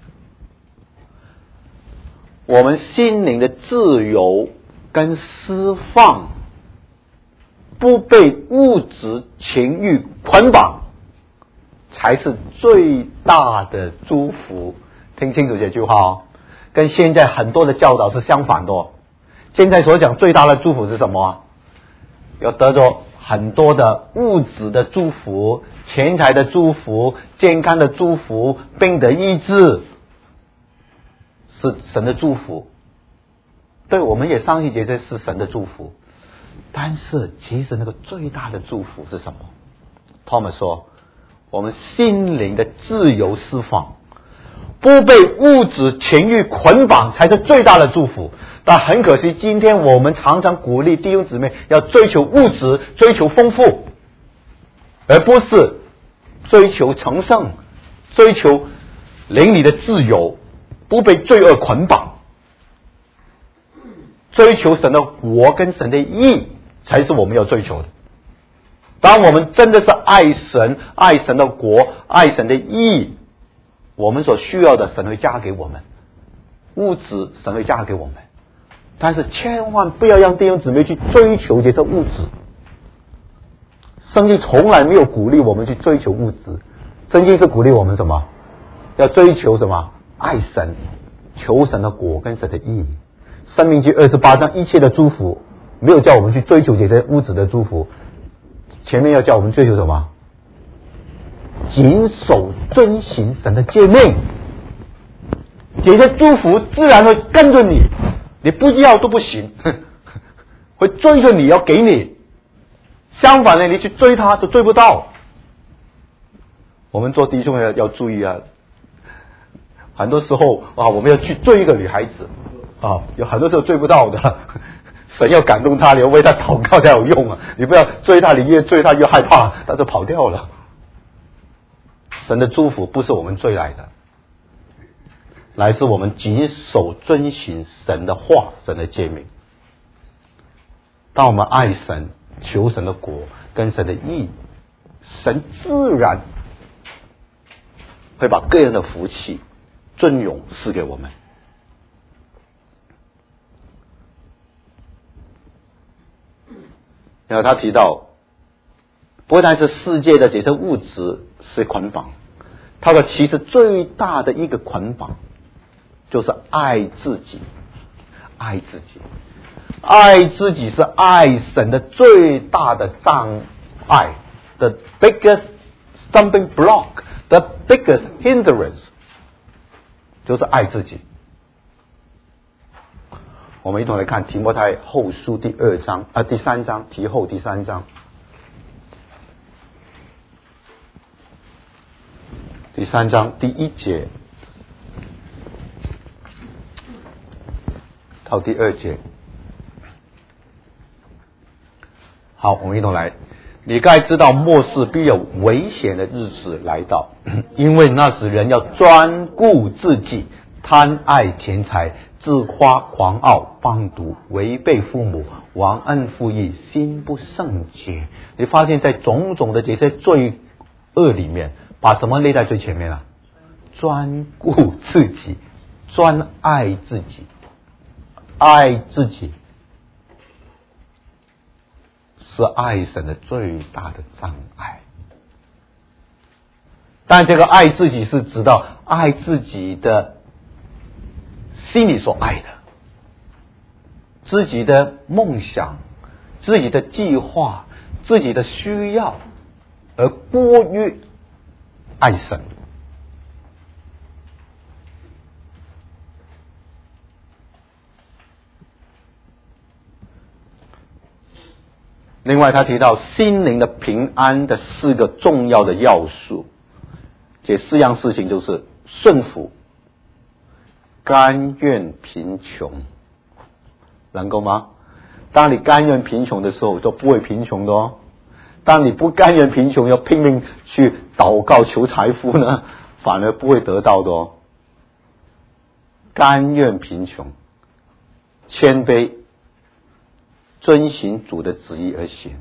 我们心灵的自由跟释放，不被物质情欲捆绑，才是最大的祝福。听清楚这句话哦，跟现在很多的教导是相反的哦。现在所讲最大的祝福是什么？要得着很多的物质的祝福、钱财的祝福、健康的祝福、病的医治，是神的祝福。对，我们也相信这些是神的祝福。但是其实那个最大的祝福是什么？ Thomas 说，我们心灵的自由释放，不被物质情欲捆绑，才是最大的祝福。但很可惜，今天我们常常鼓励弟兄姊妹要追求物质，追求丰富，而不是追求成圣，追求灵里的自由，不被罪恶捆绑，追求神的国跟神的义，才是我们要追求的。当我们真的是爱神、爱神的国、爱神的义，我们所需要的神会加给我们，物质神会加给我们。但是千万不要让弟兄姊妹去追求这些物质。圣经从来没有鼓励我们去追求物质，圣经是鼓励我们什么？要追求什么？爱神，求神的国跟神的义。申命记二十八章一切的祝福，没有叫我们去追求这些物质的祝福，前面要叫我们追求什么？谨守遵行神的诫命，这些祝福自然会跟着你，你不要都不行，会追着你要给你。相反的，你去追他都追不到。我们做弟兄要要注意啊，很多时候啊，我们要去追一个女孩子啊，有很多时候追不到的。神要感动他，你要为他祷告才有用啊！你不要追他，你越追他越害怕，他就跑掉了。神的祝福不是我们追来的，来自我们谨守遵行神的话、神的诫命。当我们爱神、求神的国跟神的义，神自然会把个人的福气、尊荣赐给我们。然后他提到，不但是世界的这些物质是捆绑，他说其实最大的一个捆绑就是爱自己。爱自己，爱自己是爱神的最大的障碍。The biggest stumbling block, the biggest hindrance， 就是爱自己。我们一同来看提摩太后书第二章啊，第三章，提后第三章，第三章第一节到第二节。好，我们一同来。你该知道末世必有危险的日子来到，因为那时人要专顾自己，贪爱钱财，自夸狂傲，放毒，违背父母，忘恩负义，心不圣洁。你发现在种种的这些罪恶里面，把什么列在最前面啊？专顾自己，专爱自己，爱自己是爱神的最大的障碍。但这个爱自己是指到爱自己的心里所爱的，自己的梦想，自己的计划，自己的需要，而过于爱神。另外他提到心灵的平安的四个重要的要素，这四样事情就是顺服、甘愿贫穷，能够吗？当你甘愿贫穷的时候，就不会贫穷的哦。当你不甘愿贫穷，要拼命去祷告求财富呢，反而不会得到的哦。甘愿贫穷，谦卑，遵行主的旨意而行。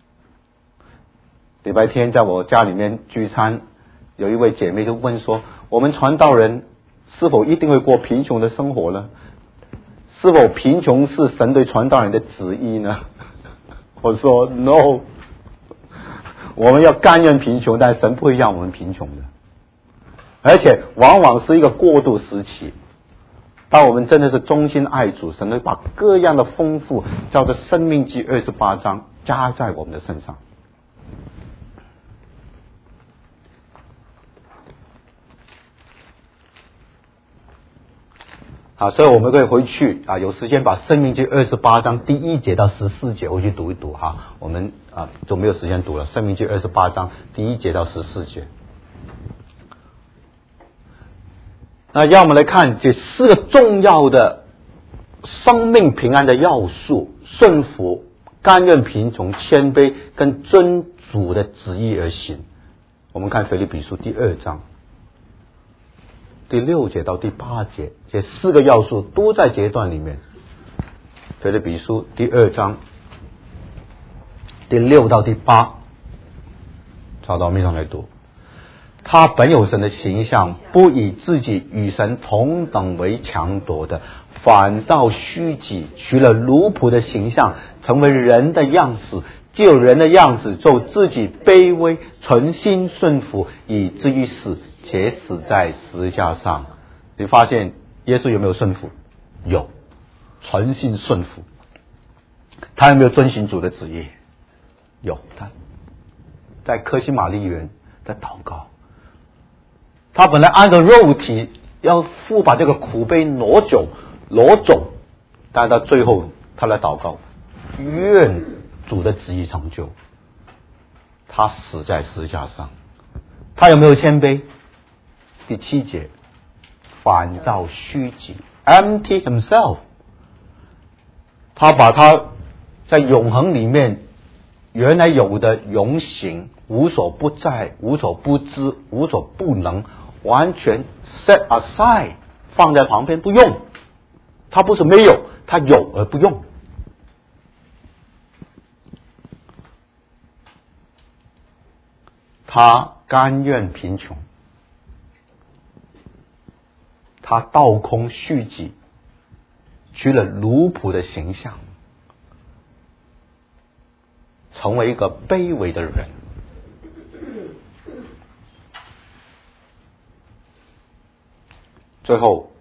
礼拜天在我家里面聚餐，有一位姐妹就问说， 我们传道人是否一定会过贫穷的生活呢？是否贫穷是神对传道人的旨意呢？我说 no， 我们要甘愿贫穷，但神不会让我们贫穷的，而且往往是一个过渡时期。当我们真的是忠心爱主，神会把各样的丰富照着申命记二十八章加在我们的身上。好，所以我们可以回去啊，有时间把申命记二十八章第一节到十四节回去读一读哈。我们啊就没有时间读了，申命记二十八章第一节到十四节。那让我们来看这四个重要的生命平安的要素：顺服、甘愿贫穷、谦卑跟遵主的旨意而行。我们看腓立比书第二章第六节到第八节，这四个要素都在节段里面。腓立比书第二章第六到第八，找到没？上来读。他本有神的形象，不以自己与神同等为强夺的，反倒虚己，取了奴仆的形象，成为人的样式，既有人的样子，就自己卑微，存心顺服，以至于死，且死在十字架上。你发现耶稣有没有顺服？有，存心顺服。他有没有遵行主的旨意？有，他在客西马尼园在祷告。他本来按照肉体要父把这个苦杯挪走挪走，但是到最后他来祷告，愿主的旨意成就。他死在十字架上。他有没有谦卑？第七节，反倒虚己 empty himself。 他把他在永恒里面原来有的永行无所不在，无所不知，无所不能，完全 set aside 放在旁边不用。他不是没有，他有而不用。他甘愿贫穷，他倒空虚己，取了奴仆的形象，成为一个卑微的人。最后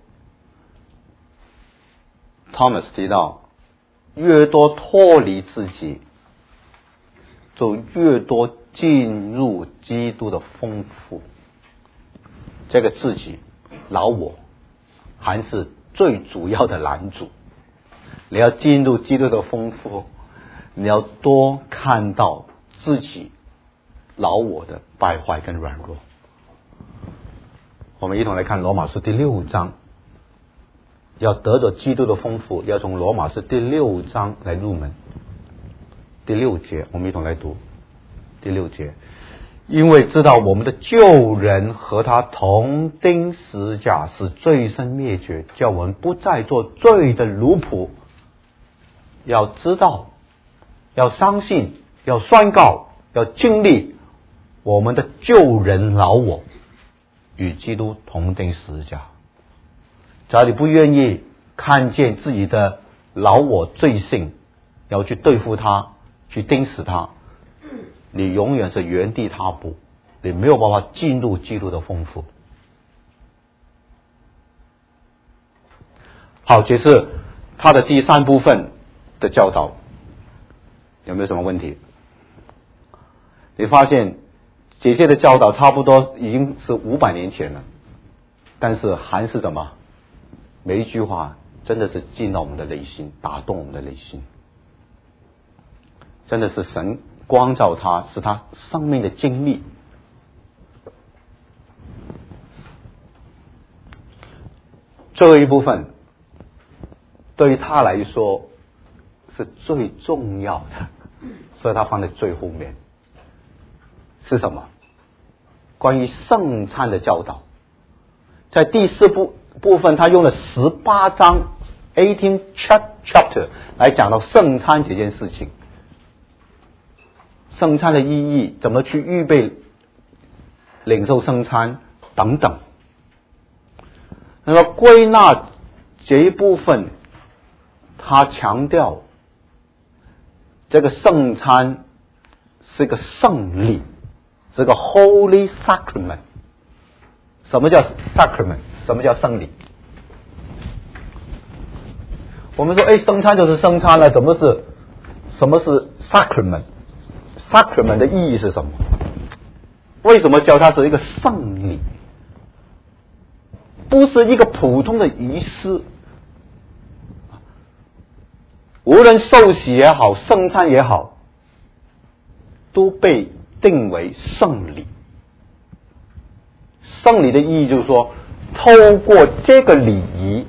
Thomas 提到，越多脱离自己，就越多进入基督的丰富。这个自己老我还是最主要的拦阻。你要进入基督的丰富，你要多看到自己老我的败坏跟软弱。我们一同来看罗马书第六章，要得着基督的丰富，要从罗马书第六章来入门。第六节，我们一同来读。第六节，因为知道我们的旧人和他同钉十字架，使罪身灭绝，叫我们不再做罪的奴仆。要知道，要相信，要宣告，要经历我们的旧人老我与基督同钉十字架。只要你不愿意看见自己的老我罪性，要去对付他，去钉死他，你永远是原地踏步，你没有办法进入基督的丰富。好，这是他的第三部分的教导，有没有什么问题？你发现这些的教导差不多已经是五百年前了，但是还是怎么？每一句话真的是进到我们的内心，打动我们的内心。真的是神光照他，是他生命的经历。最后一部分对于他来说是最重要的，所以他放在最后面。是什么？关于圣餐的教导。在第四部部分，他用了十八章 eighteen chapter 来讲到圣餐这件事情。圣餐的意义，怎么去预备领受圣餐等等。 那么归纳这一部分，他强调这个圣餐是个圣礼，是个 Holy Sacrament。什么叫 Sacrament？ 什么叫圣礼？我们说，哎，圣餐就是圣餐了，怎么是什么是 Sacrament？Sacrament 的意义是什么？为什么叫它是一个圣礼？不是一个普通的仪式。无论受洗也好，圣餐也好，都被定为圣礼。圣礼的意义就是说，透过这个礼仪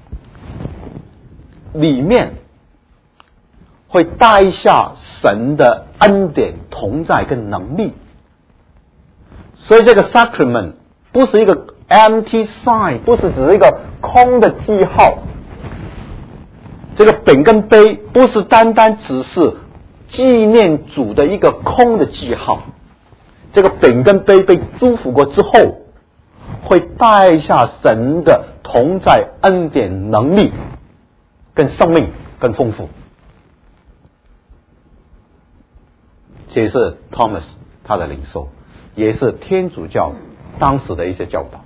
里面会带下神的恩典同在跟能力。所以这个 sacrament 不是一个 empty sign， 不是只是一个空的记号。这个饼跟杯不是单单只是纪念主的一个空的记号。这个饼跟杯被祝福过之后，会带下神的同在恩典能力跟生命更丰富。这也是 Thomas 他的领受，也是天主教当时的一些教导。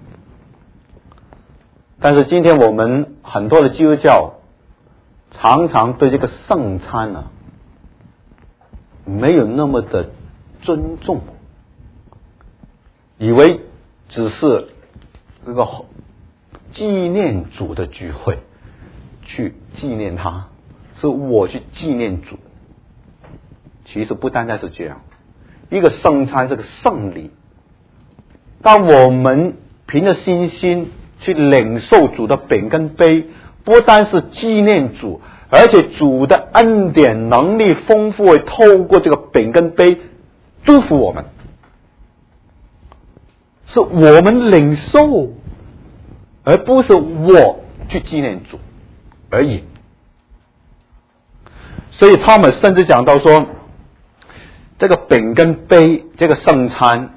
但是今天我们很多的基督教常常对这个圣餐啊没有那么的尊重，以为只是这个纪念主的聚会，去纪念他，是我去纪念主。其实不单单是这样，一个圣餐是个圣礼。当我们凭着信心去领受主的饼跟杯，不单是纪念主，而且主的恩典能力丰富，会透过这个饼跟杯祝福我们，是我们领受，而不是我去纪念主而已。所以他们甚至讲到说，这个饼跟杯，这个圣餐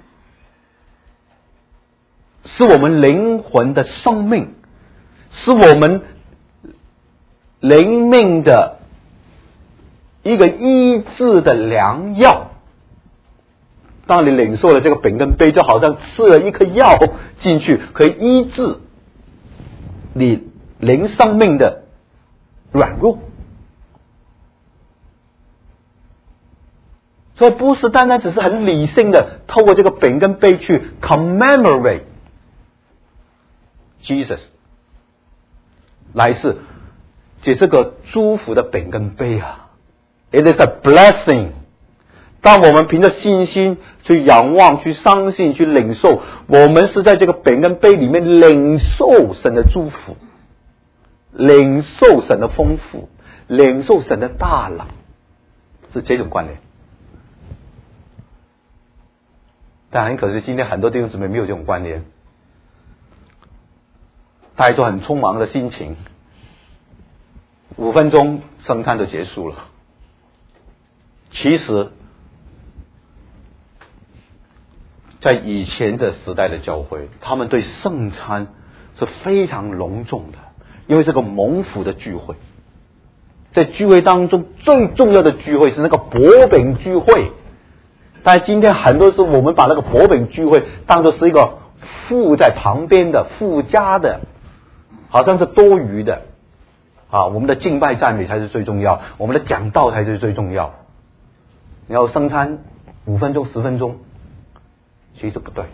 是我们灵魂的生命，是我们灵命的一个医治的良药。当你领受了这个饼跟杯，就好像吃了一颗药进去，可以医治你灵生命的软弱。所以不是单单只是很理性的透过这个饼跟杯去 commemorate Jesus， 来是这是个祝福的饼跟杯啊 ，it is a blessing。当我们凭着信心去仰望、去相信、去领受，我们是在这个饼跟杯里面领受神的祝福，领受神的丰富，领受神的大能，是这种观念。但很可惜，今天很多弟兄姊妹没有这种观念，带着很匆忙的心情，五分钟圣餐就结束了。其实在以前的时代的教会，他们对圣餐是非常隆重的，因为是个蒙福的聚会。在聚会当中最重要的聚会是那个薄饼聚会，但是今天很多时候我们把那个薄饼聚会当作是一个附在旁边的附加的，好像是多余的啊，我们的敬拜赞美才是最重要，我们的讲道才是最重要。然后圣餐五分钟十分钟，其实不对。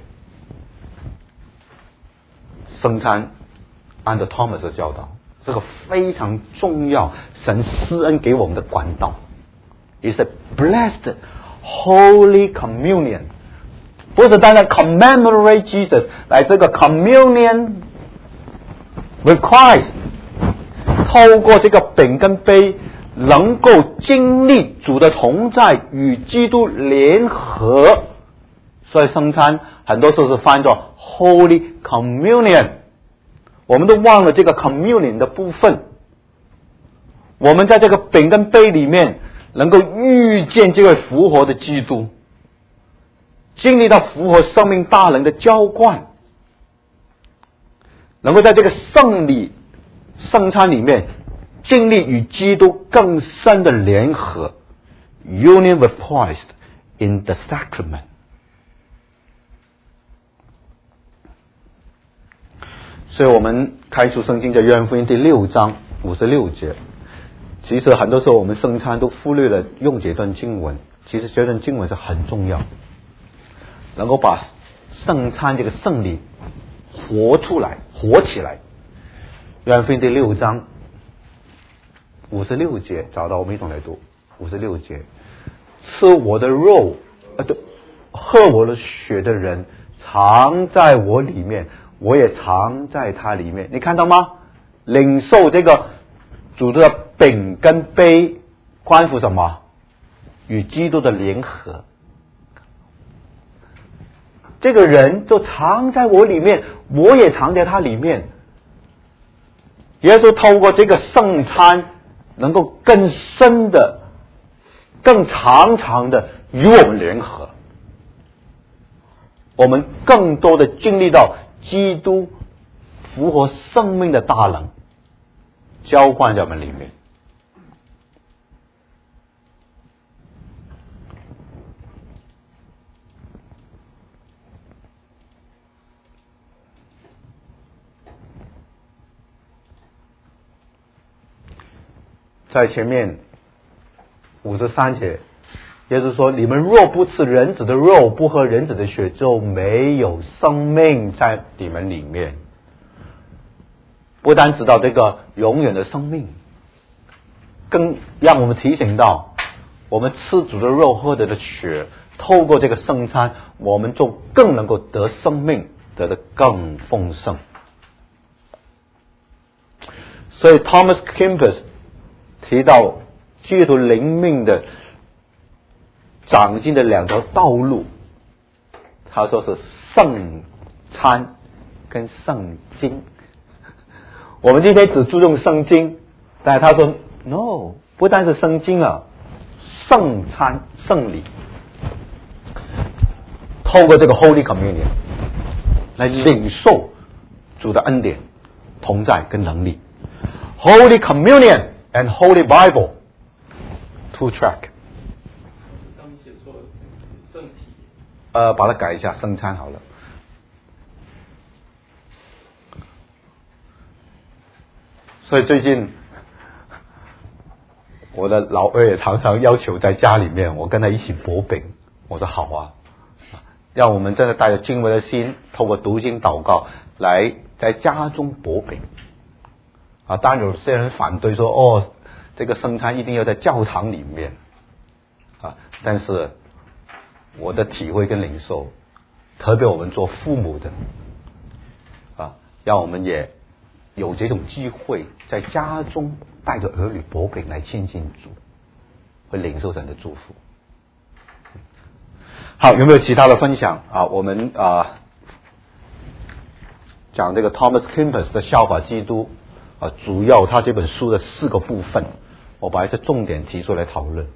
圣餐按照 Thomas 的教导，这个非常重要，神施恩给我们的管道 ，is a blessed Holy Communion， 不是单单 commemorate Jesus， 来这个 communion with Christ， 透过这个饼跟杯，能够经历主的同在，与基督联合。所以圣餐很多时候是翻作 Holy Communion， 我们都忘了这个 communion 的部分。我们在这个饼跟杯里面能够遇见这位复活的基督，经历到复活生命大能的浇灌。 能够在这个圣礼圣餐里面经历与基督更深的联合 union with Christ in the sacrament。 所以我们开出圣经在约翰福音第六章五十六节。其实很多时候我们圣餐都忽略了用这段经文，其实这段经文是很重要，能够把圣餐这个圣礼活出来活起来。约翰福音第六章五十六节，找到我们一同来读。五十六节，吃我的肉啊对，喝我的血的人藏在我里面，我也藏在他里面。你看到吗？领受这个主的饼跟杯关乎什么？与基督的联合。这个人就藏在我里面，我也藏在他里面。耶稣透过这个圣餐能够更深的更长长的与我们联合，我们更多的经历到基督复活生命的大能浇灌在我们里面。在前面五十三节，耶稣说：“你们若不吃人子的肉，不喝人子的血，就没有生命在你们里面。”不单知道这个永远的生命，更让我们提醒到，我们吃主的肉，喝的的血，透过这个圣餐，我们就更能够得生命，得的更丰盛。所以 Thomas Kempis 提到基督灵命的长进的两条道路，他说是圣餐跟圣经。我们今天只注重圣经，但是他说 no， 不单是圣经啊，圣餐圣礼，透过这个 Holy Communion 来领受主的恩典同在跟能力。 Holy Communion and Holy Bible two track。 上面写错了，圣体。 呃，把它改一下，圣餐好了。所以最近我的老二也常常要求在家里面我跟他一起薄饼，我说好啊，让我们真的带着敬畏的心，透过读经祷告来在家中薄饼啊。当然有些人反对说，哦，这个圣餐一定要在教堂里面啊，但是我的体会跟领受，特别我们做父母的啊，让我们也有这种机会在家中带着儿女薄饼来亲近主，会领受神的祝福。好，有没有其他的分享啊？我们啊讲这个 Thomas Kempis 的效法基督啊，主要他这本书的四个部分，我把一些重点提出来讨论。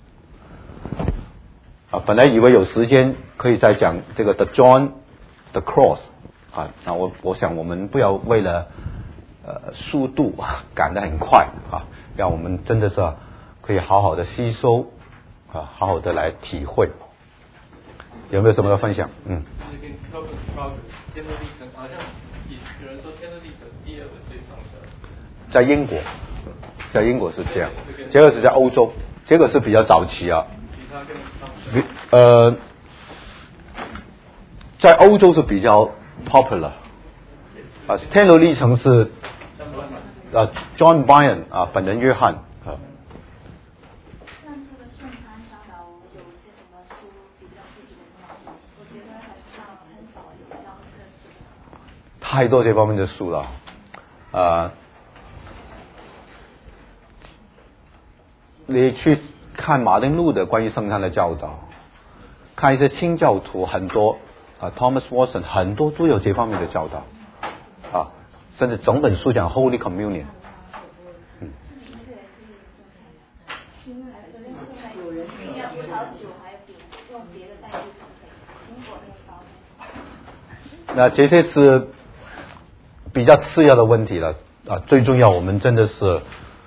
啊，本来以为有时间可以再讲这个 The John the Cross 啊，那我我想我们不要为了呃速度赶得很快啊，让我们真的是可以好好的吸收啊，好好的来体会。有没有什么要分享？嗯。 就是跟 Progress 天的历程，好像有人说天的历程第二本最长的。 在英国，在英国是这样，这个是在欧洲，这个是比较早期啊。呃，在欧洲是比较 popular 啊，天路历程是啊 John Bunyan 啊，本人约翰啊。 像这个圣餐教导有些什么书比较具体的内容？我觉得很少很少有教这个。 太多这方面的书了，啊，你去看马丁路的关于圣餐的教导，看一些清教徒很多啊 ，Thomas Watson 很多都有这方面的教导啊，甚至整本书讲 Holy Communion。嗯。 有人要葡萄酒还有饼，用别的代替苹果那个包。 那这些是比较次要的问题了啊，最重要我们真的是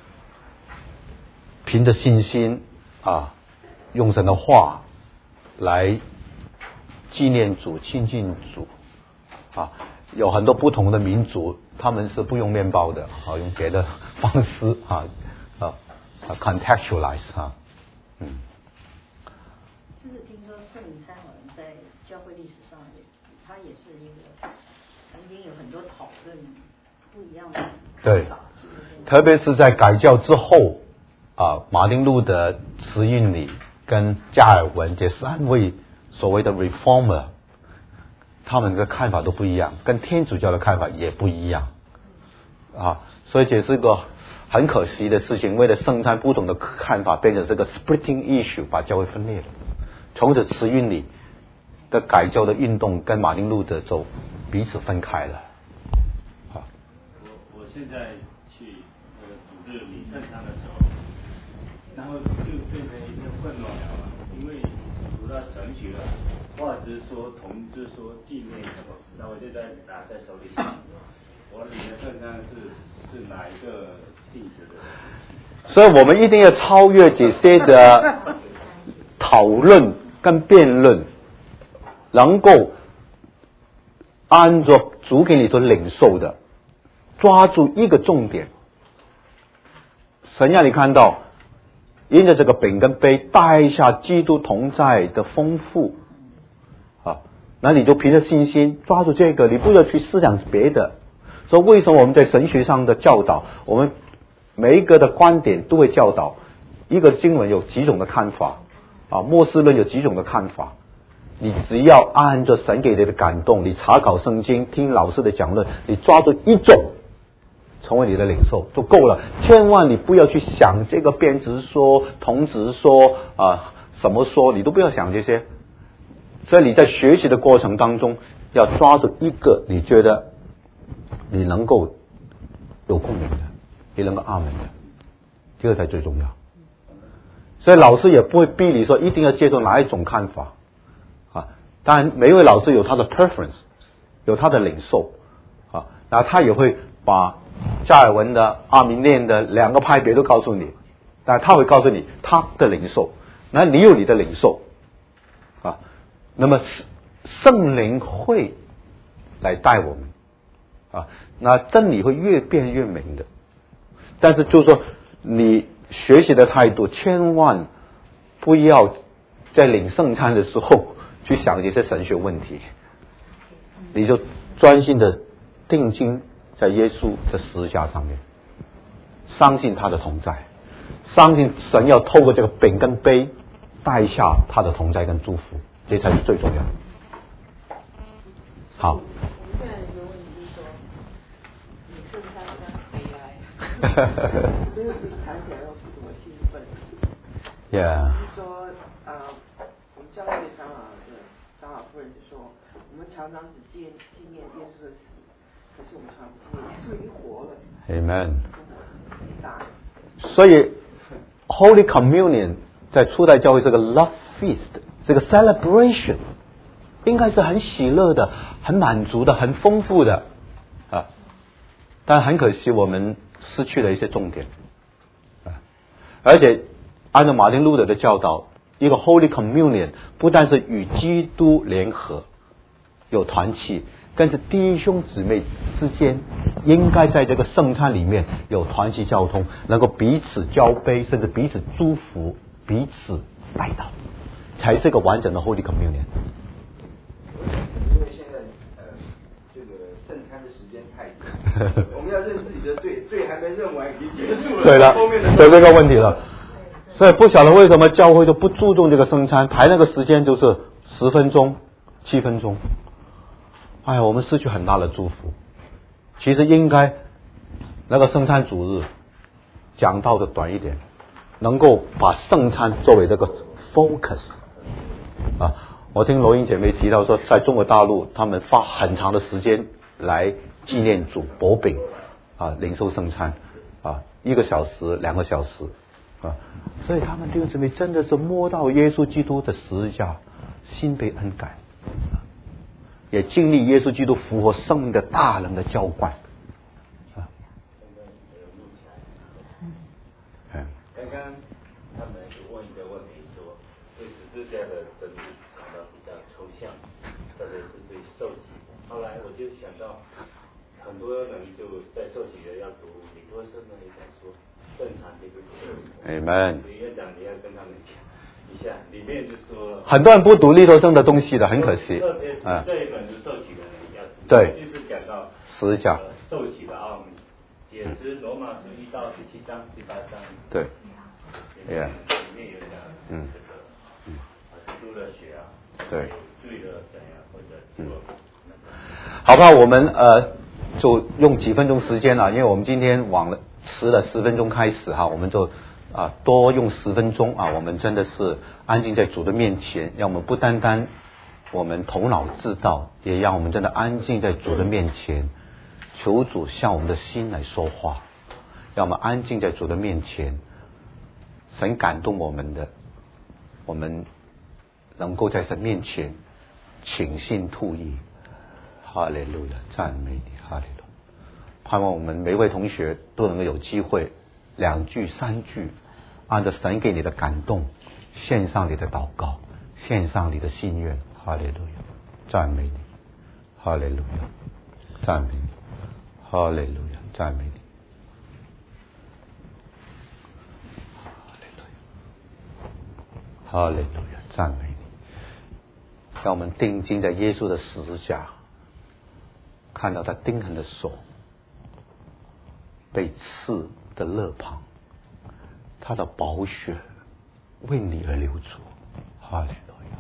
凭着信心啊，用神的话来纪念主、亲近主啊。有很多不同的民族，他们是不用面包的啊，用别的方式啊啊啊 contextualize 啊，嗯。 就是听说圣餐好像在教会历史上也，它也是一个曾经有很多讨论不一样的看法，是不是？ 特别是在改教之后啊，马丁路德、慈运理跟加尔文这三位所谓的 reformer， 他们的看法都不一样，跟天主教的看法也不一样啊，所以这是个很可惜的事情。为了圣餐不同的看法，变成这个 splitting issue， 把教会分裂了。从此慈运理的改教的运动跟马丁路德就彼此分开了。 我我现在去那个组织领圣餐的时候，然后就变成一片混乱了，因为除了神学了，或者是说同志说纪念什么，那我就在拿在手里，我领的圣餐是是哪一个性质的？ 所以我们一定要超越这些的讨论跟辩论，能够按照主给你所领受的，抓住一个重点。神让你看到，因着这个饼跟杯带下基督同在的丰富啊，那你就凭着信心抓住这个，你不要去思想别的。所以为什么我们在神学上的教导，我们每一个的观点都会教导一个经文有几种的看法啊，末世论有几种的看法。你只要按照神给你的感动，你查考圣经，听老师的讲论，你抓住一种成为你的领受就够了。千万你不要去想这个变质说、同质说啊什么说，你都不要想这些。所以你在学习的过程当中，要抓住一个你觉得你能够有共鸣的，你能够阿门的，这个才最重要。所以老师也不会逼你说一定要接受哪一种看法啊。当然每一位老师有他的 preference， 有他的领受啊，然后他也会把加尔文的、阿明念的两个派别都告诉你，但他会告诉你他的领受，那你有你的领受啊。那么圣灵会来带我们啊，那真理会越变越明的。但是就是说，你学习的态度千万不要在领圣餐的时候去想这些神学问题，你就专心的定睛在耶稣的十字架上面，相信他的同在，相信神要透过这个饼跟杯带下他的同在跟祝福，这才是最重要的。好。 我们现在有个问题就是说，你圣餐刚回来，因为谈起来都不怎么兴奋。 Yeah。 就是说，呃，我们教会长老的长老夫人就说，我们常常只纪纪念耶稣的死，可是我们常不纪念耶稣已经活了。 Amen。 大。 所以 Holy Communion 在初代教会是个 love feast， 这个 celebration， 应该是很喜乐的、很满足的、很丰富的啊。但很可惜，我们失去了一些重点啊。而且按照马丁路德的教导，一个 Holy Communion 不但是与基督联合，有团契，跟着弟兄姊妹之间应该在这个圣餐里面有团契交通，能够彼此交杯，甚至彼此祝福，彼此带祷，才是一个完整的 Holy Communion。 因为现在呃这个圣餐的时间太短，我们要认自己的罪，罪还没认完已经结束了。 对了， 后面的就这个问题了。所以不晓得为什么教会就不注重这个圣餐，排那个时间就是十分钟、七分钟。哎呀，我们失去很大的祝福。其实应该那个圣餐主日讲到的短一点，能够把圣餐作为这个 focus 啊。我听罗英姐妹提到说，在中国大陆他们花很长的时间来纪念主薄饼啊，领受圣餐啊，一个小时、两个小时啊，所以他们弟兄姊妹真的是摸到耶稣基督的十字架，心被恩感。也经历耶稣基督复活生命的大能的浇灌真理感到比较抽象，特别是对受洗。后来我就想到，很多人就在受洗的要读李托生的一本书《正常基督徒》。 Amen。 所以院长你要跟他们讲一下，里面就说很多人不读利托生的东西的，很可惜。 特别嗯， 这一本是受洗的人要读， 对， 就是讲到十字架、 呃、受洗的奥秘，解释罗马书一到十七章、十八章。 对。 里面里面有讲嗯这个嗯基督的血啊， 对， 罪的怎样或者做那个。 好吧，我们呃就用几分钟时间了，因为我们今天晚了迟了十分钟开始哈，我们就啊、呃、多用十分钟啊，我们真的是安静在主的面前，让我们不单单我们头脑知道，也让我们真的安静在主的面前，求主向我们的心来说话，让我们安静在主的面前。神感动我们的，我们能够在神面前倾心吐意。哈利路亚，赞美你，哈利路亚。盼望我们每位同学都能够有机会，两句三句，按照神给你的感动，献上你的祷告，献上你的心愿。哈利路亚，赞美你，哈利路亚，赞美你，哈利路亚，赞美你。哈利路亚，赞美你！让我们定睛在耶稣的十字架，看到他钉痕的手，被刺的肋旁，他的宝血为你而流出。哈利路亚！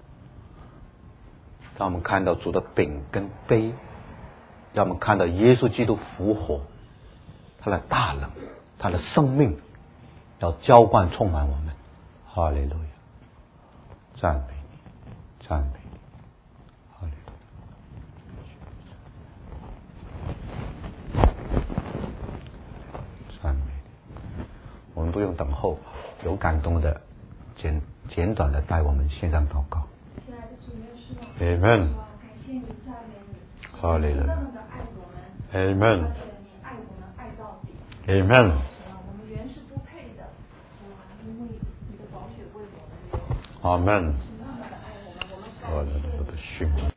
让我们看到主的饼跟杯，让我们看到耶稣基督复活，他的大能，他的生命要浇灌充满我们。哈利路亚！赞美你，赞美你，哈利路亚，赞美你。我们不用等候，有感动的，简简短的带我们献上祷告。 亲爱的主耶稣， Amen。 感谢你，赞美你， 哈利路亚。 那么的爱我们 Amen。 而且你爱我们爱到底。 Amen。 我们原是不配的，因为你的宝血为我们流。 Amen。 是那么的爱我们，我们好的，我的心。